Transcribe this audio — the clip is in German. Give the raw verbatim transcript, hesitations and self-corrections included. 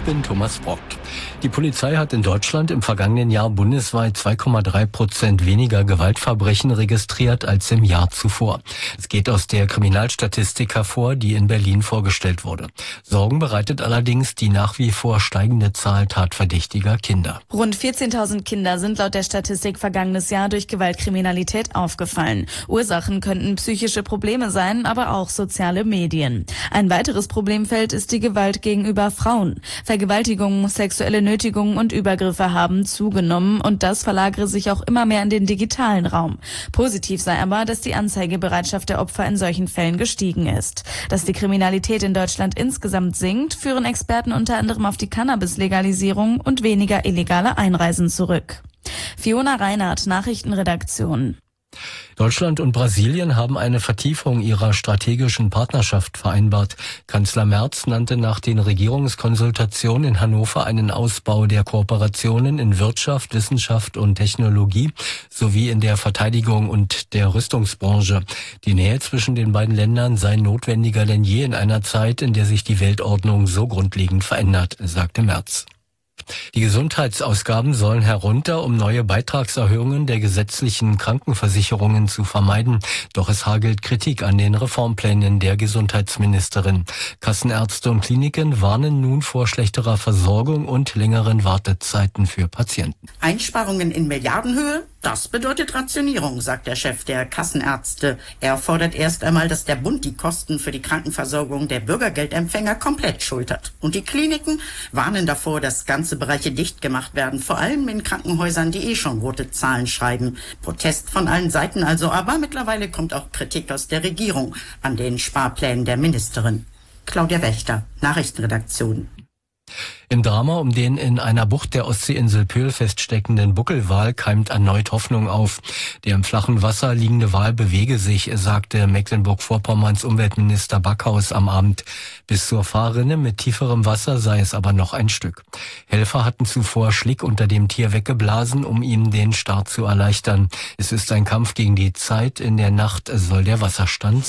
bin Thomas Brock. Die Polizei hat in Deutschland im vergangenen Jahr bundesweit zwei Komma drei Prozent weniger Gewaltverbrechen registriert als im Jahr zuvor. Es geht aus der Kriminalstatistik hervor, die in Berlin vorgestellt wurde. Sorgen bereitet allerdings die nach wie vor steigende Zahl tatverdächtiger Kinder. Rund vierzehntausend Kinder sind laut der Statistik vergangenes Jahr durch Gewaltkriminalität aufgefallen. Ursachen könnten psychische Probleme sein, aber auch soziale Medien. Ein weiteres Problemfeld ist die Gewalt gegenüber Frauen. Vergewaltigungen, sexuelle Nötigungen und Übergriffe haben zugenommen und das verlagere sich auch immer mehr in den digitalen Raum. Positiv sei aber, dass die Anzeigebereitschaft der Opfer in solchen Fällen gestiegen ist. Dass die Kriminalität in Deutschland insgesamt sinkt, führen Experten unter anderem auf die Cannabis-Legalisierung und weniger illegale Einreisen zurück. Fiona Reinhardt, Nachrichtenredaktion. Deutschland und Brasilien haben eine Vertiefung ihrer strategischen Partnerschaft vereinbart. Kanzler Merz nannte nach den Regierungskonsultationen in Hannover einen Ausbau der Kooperationen in Wirtschaft, Wissenschaft und Technologie sowie in der Verteidigung und der Rüstungsbranche. Die Nähe zwischen den beiden Ländern sei notwendiger denn je in einer Zeit, in der sich die Weltordnung so grundlegend verändert, sagte Merz. Die Gesundheitsausgaben sollen herunter, um neue Beitragserhöhungen der gesetzlichen Krankenversicherungen zu vermeiden. Doch es hagelt Kritik an den Reformplänen der Gesundheitsministerin. Kassenärzte und Kliniken warnen nun vor schlechterer Versorgung und längeren Wartezeiten für Patienten. Einsparungen in Milliardenhöhe? Das bedeutet Rationierung, sagt der Chef der Kassenärzte. Er fordert erst einmal, dass der Bund die Kosten für die Krankenversorgung der Bürgergeldempfänger komplett schultert. Und die Kliniken warnen davor, dass ganze Bereiche dicht gemacht werden, vor allem in Krankenhäusern, die eh schon rote Zahlen schreiben. Protest von allen Seiten also, aber mittlerweile kommt auch Kritik aus der Regierung an den Sparplänen der Ministerin. Claudia Wächter, Nachrichtenredaktion. Im Drama um den in einer Bucht der Ostseeinsel Pöhl feststeckenden Buckelwal keimt erneut Hoffnung auf. Der im flachen Wasser liegende Wal bewege sich, sagte Mecklenburg-Vorpommerns Umweltminister Backhaus am Abend. Bis zur Fahrrinne mit tieferem Wasser sei es aber noch ein Stück. Helfer hatten zuvor Schlick unter dem Tier weggeblasen, um ihm den Start zu erleichtern. Es ist ein Kampf gegen die Zeit. In der Nacht soll der Wasserstand